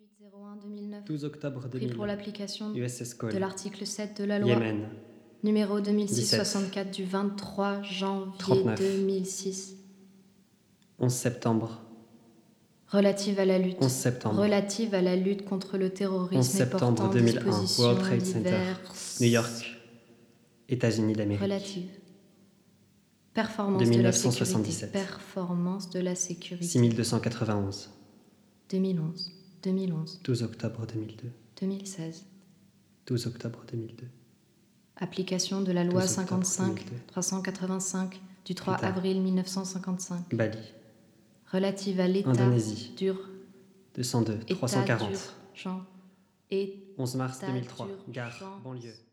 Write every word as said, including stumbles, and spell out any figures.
trente-huit zéro un deux mille neuf. douze octobre deux Pris mille. pour l'application U S S Cole. de l'article sept de la loi Yémen. numéro deux mille six dix-sept. soixante-quatre du vingt-trois janvier trente-neuf. deux mille six. onze septembre. Relative à la lutte. onze septembre. Relative à la lutte contre le terrorisme onze septembre et portant deux mille un. dispositions World Trade Center. diverses. New York. États-Unis d'Amérique. Relative. Performance de de, la mille neuf cent sécurité. soixante-dix-sept. Performance de la sécurité. six mille deux cent quatre-vingt-onze. deux mille onze. deux mille onze. douze octobre deux mille deux. deux mille seize. douze octobre deux mille deux. Application de la loi douze octobre cinquante-cinq deux mille deux. trois cent quatre-vingt-cinq du trois Putain. avril mille neuf cent cinquante-cinq. Bali. Relative à l'état Indonésie. dur. deux cent deux. trois cent quarante. État d'urgence. Et onze mars deux mille trois. d'urgence. Gare, banlieue.